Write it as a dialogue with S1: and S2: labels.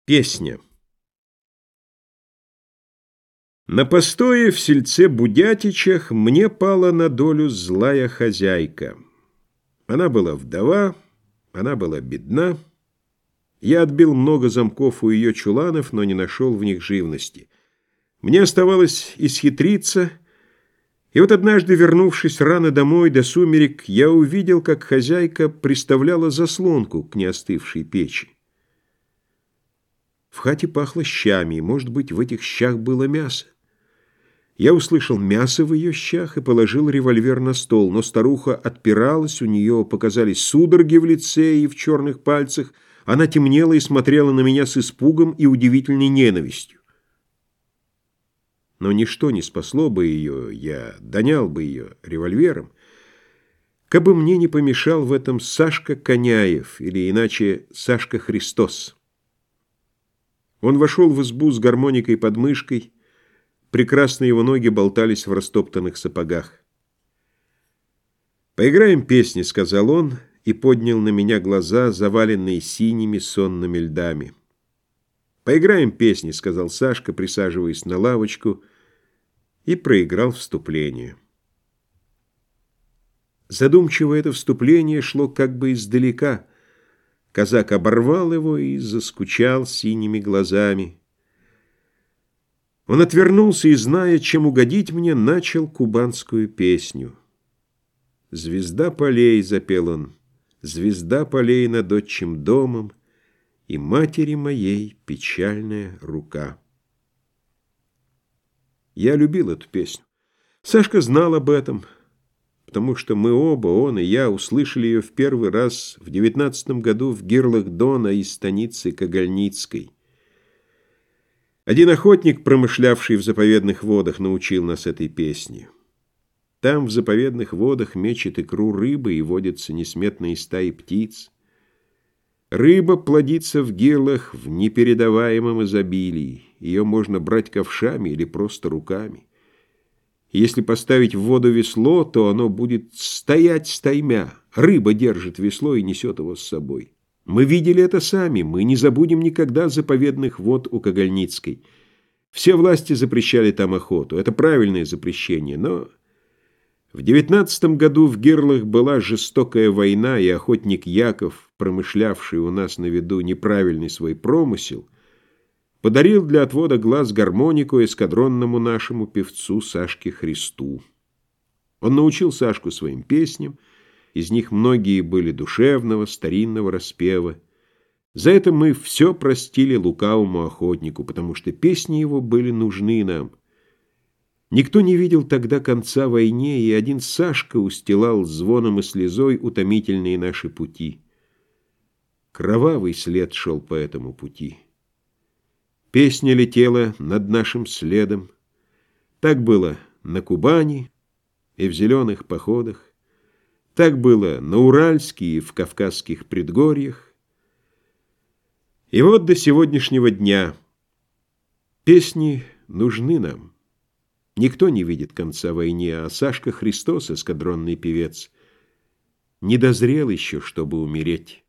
S1: Песня. На постое в сельце Будятичах мне пала на долю злая хозяйка. Она была вдова, она была бедна. Я отбил много замков у ее чуланов, но не нашел в них живности. Мне оставалось исхитриться, и вот однажды, вернувшись рано домой до сумерек, я увидел, как хозяйка приставляла заслонку к неостывшей печи. В хате пахло щами, и, может быть, в этих щах было мясо. Я услышал мясо в ее щах и положил револьвер на стол, но старуха отпиралась, у нее показались судороги в лице и в черных пальцах, она темнела и смотрела на меня с испугом и удивительной ненавистью. Но ничто не спасло бы ее, я донял бы ее револьвером, кабы мне не помешал в этом Сашка Коняев, или иначе Сашка Христос. Он вошел в избу с гармоникой под мышкой, прекрасно его ноги болтались в растоптанных сапогах. «Поиграем песни», — сказал он, и поднял на меня глаза, заваленные синими сонными льдами. «Поиграем песни», — сказал Сашка, присаживаясь на лавочку, и проиграл вступление. Задумчиво это вступление шло как бы издалека. Казак оборвал его и заскучал синими глазами. Он отвернулся и, зная, чем угодить мне, начал кубанскую песню. «Звезда полей», — запел он, — «звезда полей над отчим домом, и матери моей печальная рука». Я любил эту песню. Сашка знал об этом, потому что мы оба, он и я, услышали ее в первый раз в 19 году в гирлах Дона из станицы Когольницкой. Один охотник, промышлявший в заповедных водах, научил нас этой песне. Там в заповедных водах мечет икру рыбы и водятся несметные стаи птиц. Рыба плодится в гирлах в непередаваемом изобилии. Ее можно брать ковшами или просто руками. Если поставить в воду весло, то оно будет стоять стаймя. Рыба держит весло и несет его с собой. Мы видели это сами, мы не забудем никогда заповедных вод у Когольницкой. Все власти запрещали там охоту. Это правильное запрещение, но в 19 году в гирлах была жестокая война, и охотник Яков, промышлявший у нас на виду неправильный свой промысел, подарил для отвода глаз гармонику эскадронному нашему певцу Сашке Христу. Он научил Сашку своим песням, из них многие были душевного, старинного распева. За это мы все простили лукавому охотнику, потому что песни его были нужны нам. Никто не видел тогда конца войне, и один Сашка устилал звоном и слезой утомительные наши пути. Кровавый след шел по этому пути. Песня летела над нашим следом. Так было на Кубани и в зеленых походах. Так было на Уральске и в Кавказских предгорьях. И вот до сегодняшнего дня песни нужны нам. Никто не видит конца войне, а Сашка Христос, эскадронный певец, не дозрел еще, чтобы умереть.